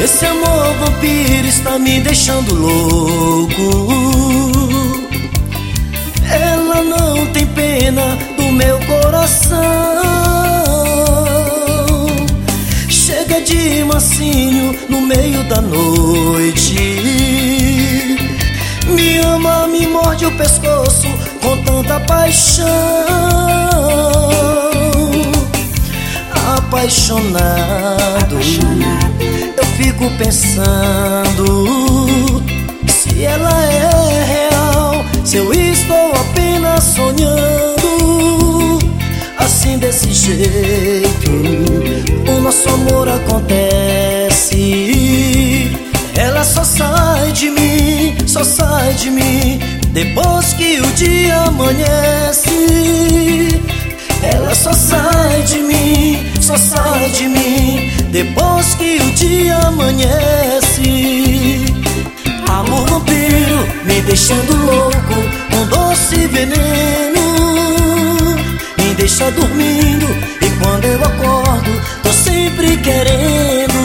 Esse amor vampiro está me deixando louco. Ela não tem pena do meu coração. Chega de mansinho no meio da noite, me ama, me morde o pescoço com tanta paixão. Apaixonado, eu fico pensando se ela é real, se eu estou apenas sonhando. Assim desse jeito o nosso amor acontece. Ela só sai de mim, só sai de mim depois que o dia amanhece. Ela só sai de mim, só sai de mim depois que o dia amanhece. Amor vampiro me deixando louco com doce veneno, me deixa dormindo e quando eu acordo tô sempre querendo.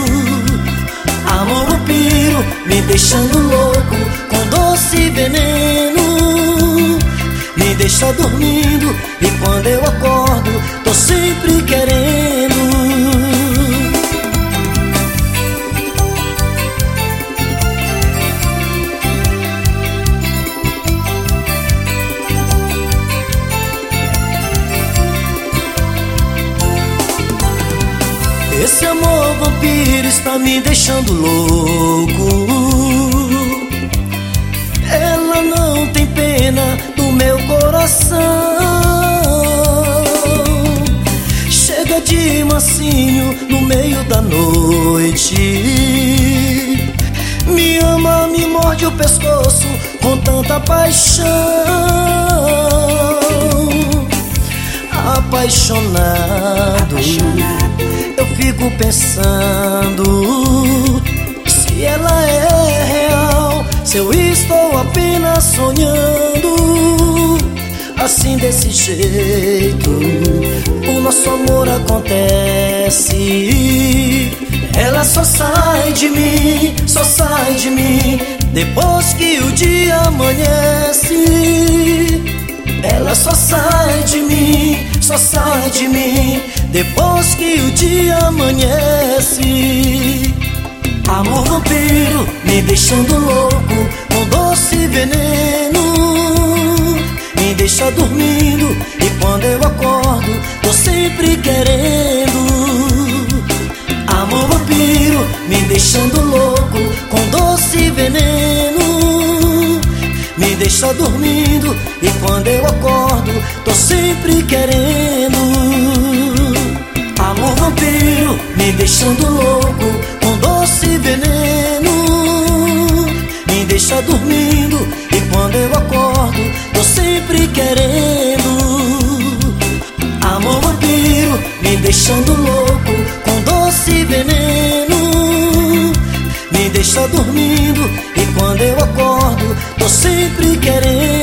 Amor vampiro me deixando louco com doce veneno, me deixa dormindo e quando eu acordo tô sempre querendo. Esse amor vampiro está me deixando louco. Ela não tem pena do meu coração. Chega de mansinho no meio da noite, me ama, me morde o pescoço com tanta paixão. Apaixonado, eu fico pensando se ela é real, se eu estou apenas sonhando. Assim desse jeito o nosso amor acontece. Ela só sai de mim, só sai de mim depois que o dia amanhece. Ela só sai de mim, só sai de mim depois que o dia amanhece. Amor vampiro me deixando louco com doce veneno, me deixa dormindo e quando eu acordo tô sempre querendo. Amor vampiro me deixando louco com doce veneno, me deixa dormindo e quando eu acordo tô sempre querendo. Amor vampiro me deixando louco com doce veneno, me deixa dormindo e quando eu acordo tô sempre querendo. Amor vampiro me deixando louco com doce veneno, me deixa dormindo e quando eu acordo tô sempre querendo.